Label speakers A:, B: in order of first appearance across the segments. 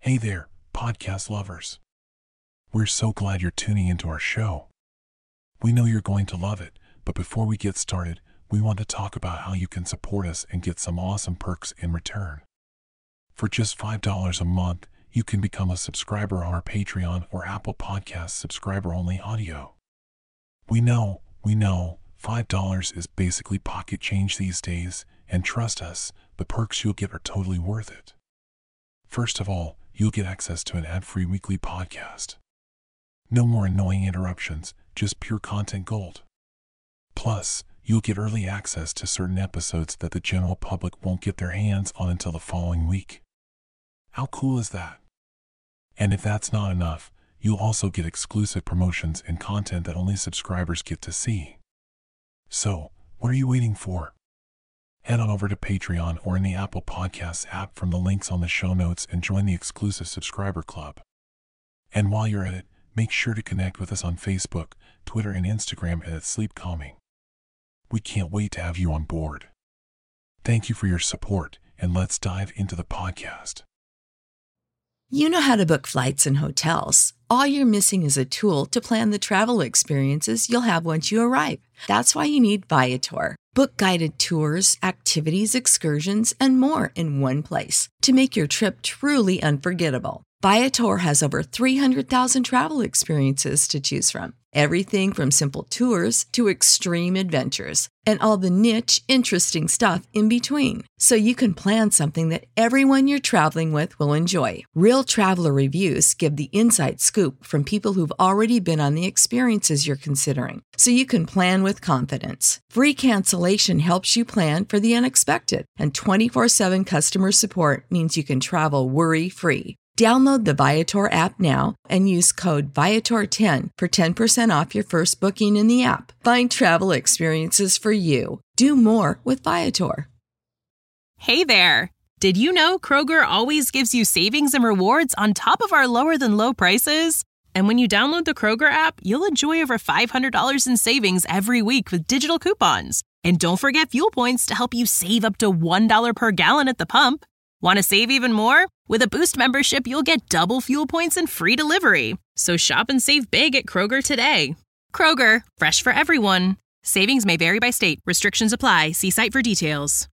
A: Hey there, podcast lovers. We're so glad you're tuning into our show. We know you're going to love it, but before we get started, we want to talk about how you can support us and get some awesome perks in return. For just $5 a month, you can become a subscriber on our Patreon or Apple Podcasts subscriber-only audio. We know, $5 is basically pocket change these days, and trust us, the perks you'll get are totally worth it. First of all, you'll get access to an ad-free weekly podcast. No more annoying interruptions, just pure content gold. Plus, you'll get early access to certain episodes that the general public won't get their hands on until the following week. How cool is that? And if that's not enough, you'll also get exclusive promotions and content that only subscribers get to see. So, what are you waiting for? Head on over to Patreon or in the Apple Podcasts app from the links on the show notes and join the exclusive subscriber club. And while you're at it, make sure to connect with us on Facebook, Twitter, and Instagram at Sleep Calming. We can't wait to have you on board. Thank you for your support, and let's dive into the podcast.
B: You know how to book flights and hotels. All you're missing is a tool to plan the travel experiences you'll have once you arrive. That's why you need Viator. Book guided tours, activities, excursions, and more in one place to make your trip truly unforgettable. Viator has over 300,000 travel experiences to choose from. Everything from simple tours to extreme adventures and all the niche, interesting stuff in between. So you can plan something that everyone you're traveling with will enjoy. Real traveler reviews give the inside scoop from people who've already been on the experiences you're considering. So you can plan with confidence. Free cancellation helps you plan for the unexpected. And 24/7 customer support means you can travel worry-free. Download the Viator app now and use code Viator10 for 10% off your first booking in the app. Find travel experiences for you. Do more with Viator.
C: Hey there! Did you know Kroger always gives you savings and rewards on top of our lower-than-low prices? And when you download the Kroger app, you'll enjoy over $500 in savings every week with digital coupons. And don't forget fuel points to help you save up to $1 per gallon at the pump. Want to save even more? With a Boost membership, you'll get double fuel points and free delivery. So shop and save big at Kroger today. Kroger, fresh for everyone. Savings may vary by state. Restrictions apply. See site for details.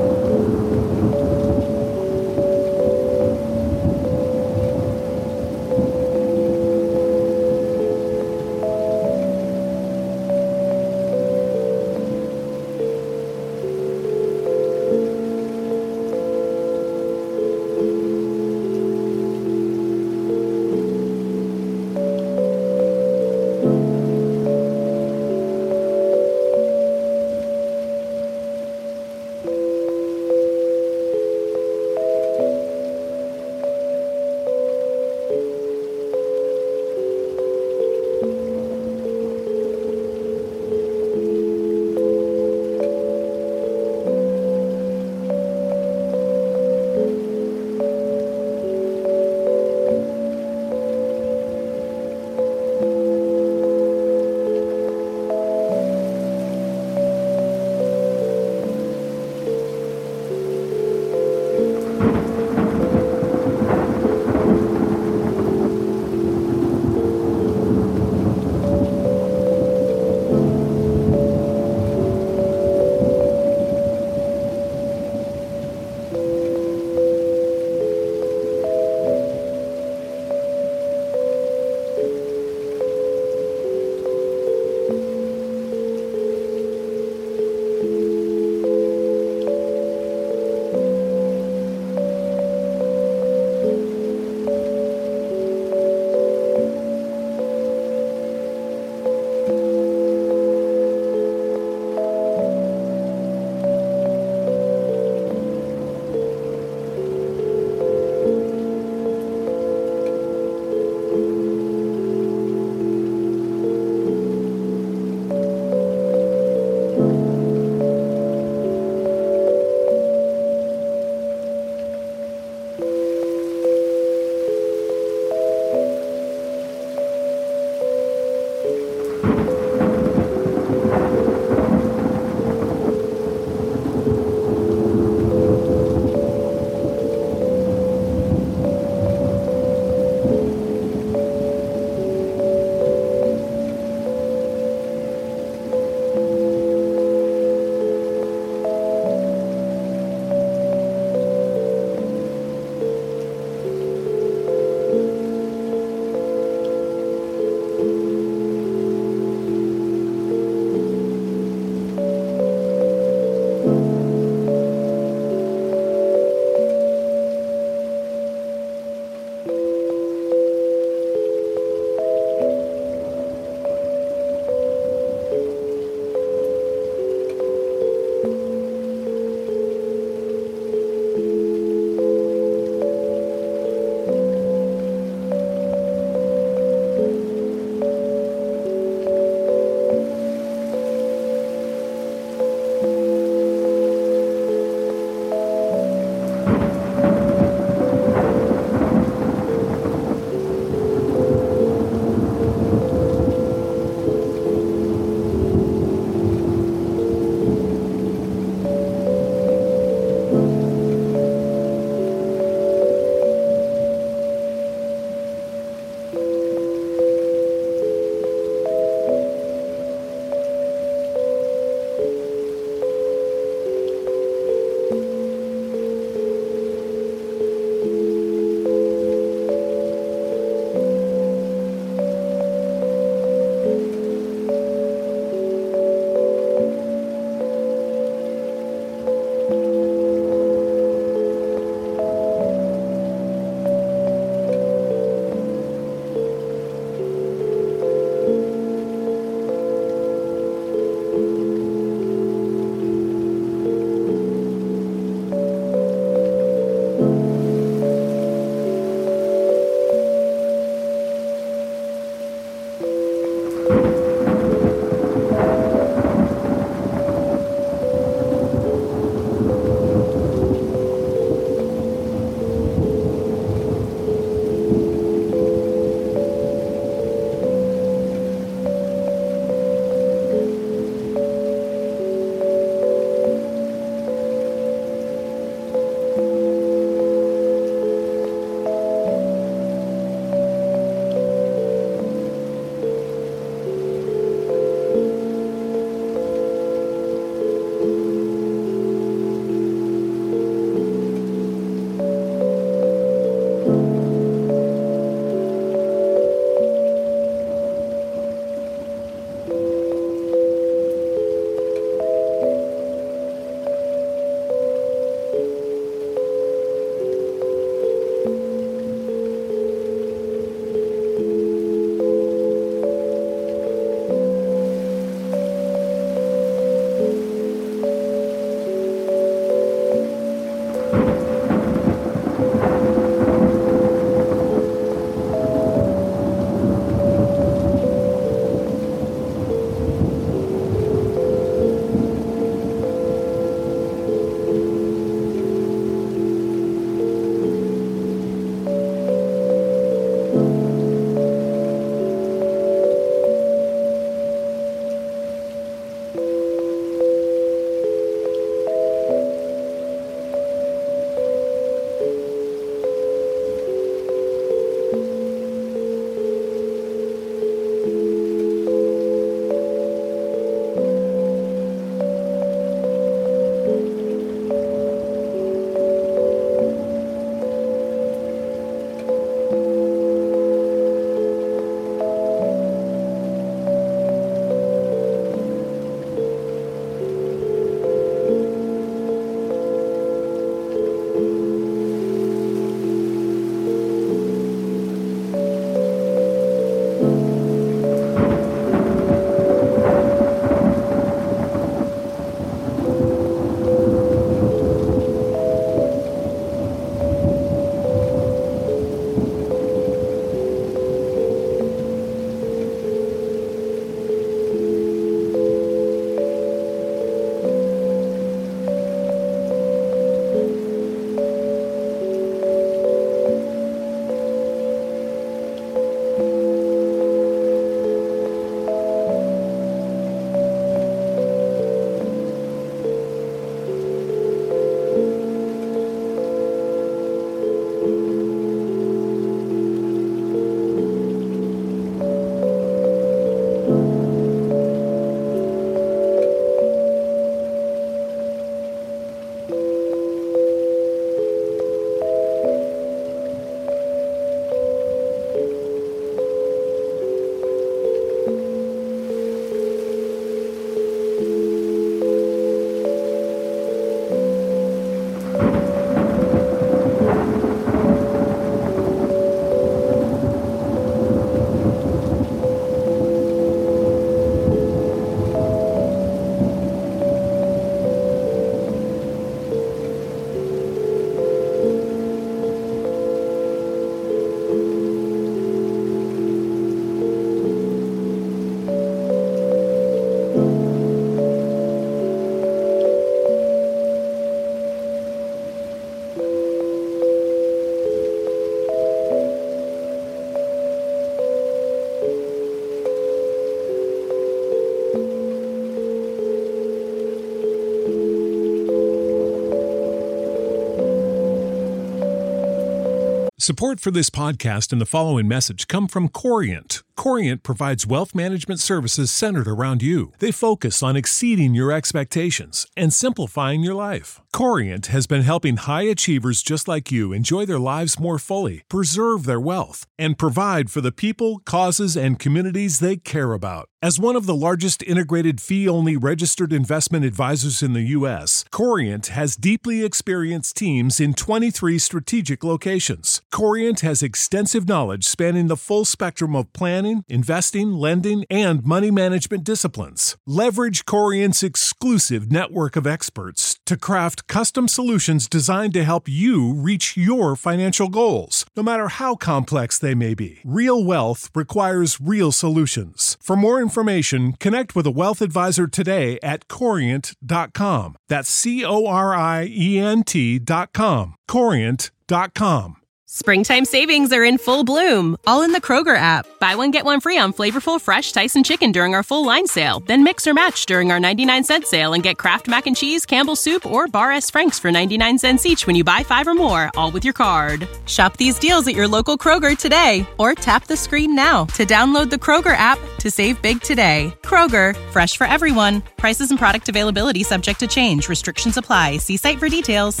D: Support for this podcast and the following message come from Corient. Corient provides wealth management services centered around you. They focus on exceeding your expectations and simplifying your life. Corient has been helping high achievers just like you enjoy their lives more fully, preserve their wealth, and provide for the people, causes, and communities they care about. As one of the largest integrated fee-only registered investment advisors in the U.S., Corient has deeply experienced teams in 23 strategic locations. Corient has extensive knowledge spanning the full spectrum of planning, investing, lending, and money management disciplines. Leverage Corient's exclusive network of experts to craft custom solutions designed to help you reach your financial goals, no matter how complex they may be. Real wealth requires real solutions. For more information, connect with a wealth advisor today at Corient.com. That's Corient.com. Corient.com.
C: Springtime savings are in full bloom, all in the Kroger app. Buy one, get one free on flavorful, fresh Tyson chicken during our full line sale. Then mix or match during our 99-cent sale and get Kraft Mac and Cheese, Campbell's Soup, or Bar S. Frank's for 99 cents each when you buy 5 or more, all with your card. Shop these deals at your local Kroger today, or tap the screen now to download the Kroger app to save big today. Kroger, fresh for everyone. Prices and product availability subject to change. Restrictions apply. See site for details.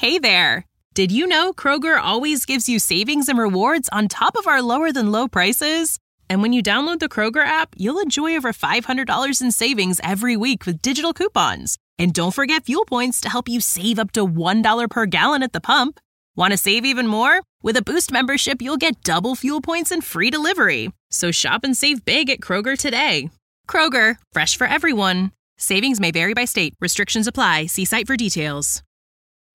C: Hey there! Did you know Kroger always gives you savings and rewards on top of our lower-than-low prices? And when you download the Kroger app, you'll enjoy over $500 in savings every week with digital coupons. And don't forget fuel points to help you save up to $1 per gallon at the pump. Want to save even more? With a Boost membership, you'll get double fuel points and free delivery. So shop and save big at Kroger today. Kroger, fresh for everyone. Savings may vary by state. Restrictions apply. See site for details.